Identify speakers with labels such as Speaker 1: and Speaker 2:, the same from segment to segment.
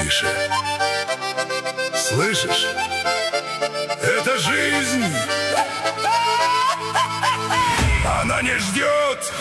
Speaker 1: тише. Слышишь? Это жизнь. Она не ждет.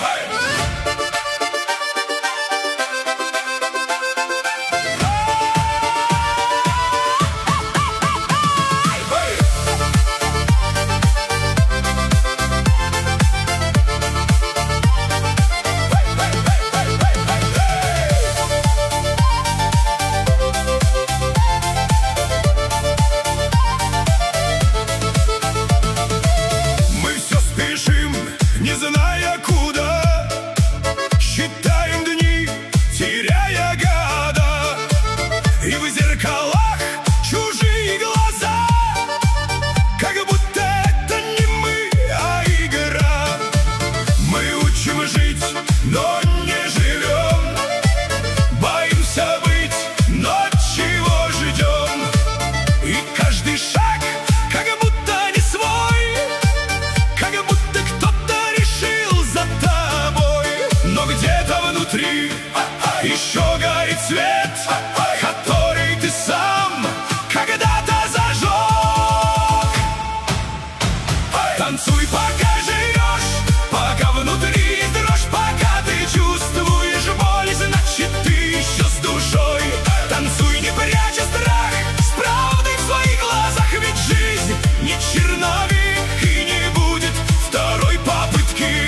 Speaker 1: Не зная куда, считаем дни, теряя года. И в зеркалах чужие глаза, как будто это не мы, а игра. Мы учим жить, но не живем. Боимся быть, но чего ждем? И каждый шаг как будто не свой, как будто кто-то решил за тобой. Но где-то внутри еще горит свет, который ты сам когда-то зажег. Танцуй, пока живешь, пока внутри есть дрожь, пока ты чувствуешь боль, значит ты еще с душой. Танцуй, не пряча страх, с правдой в своих глазах, ведь жизнь не черновик и не будет второй попытки.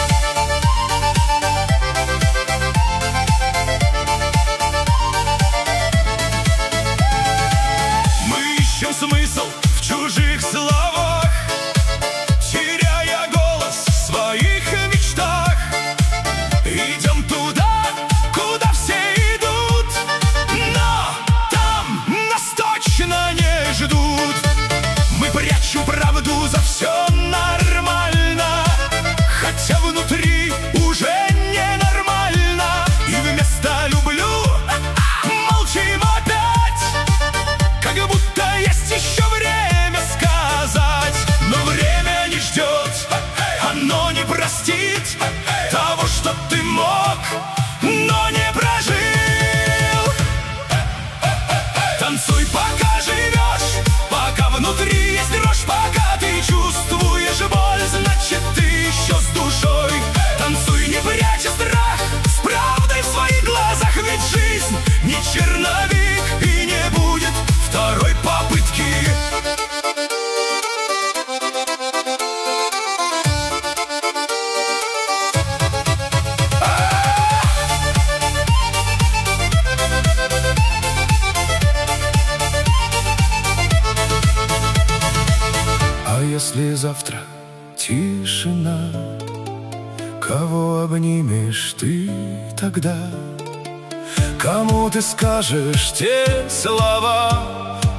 Speaker 1: Мы ищем смысл в чужих словах, теряя голос в своих мечтах. Идем туда, куда все идут, но там нас точно не ждут. Мы прячем правду за все нормально, хотя внутри уже ненормально. И вместо «люблю» молчим опять, как будто есть еще время сказать. Но время не ждет, оно не простит того, что ты мог, но не прожил. Танцуй, пока живешь, пока внутри есть дрожь, пока ты чувствуешь боль, значит ты еще с душой. Танцуй, не пряча страх, с правдой в своих глазах, ведь жизнь не черновик и не будет второй попытки. А если завтра тишина, кого обнимешь ты тогда? Кому ты скажешь те слова,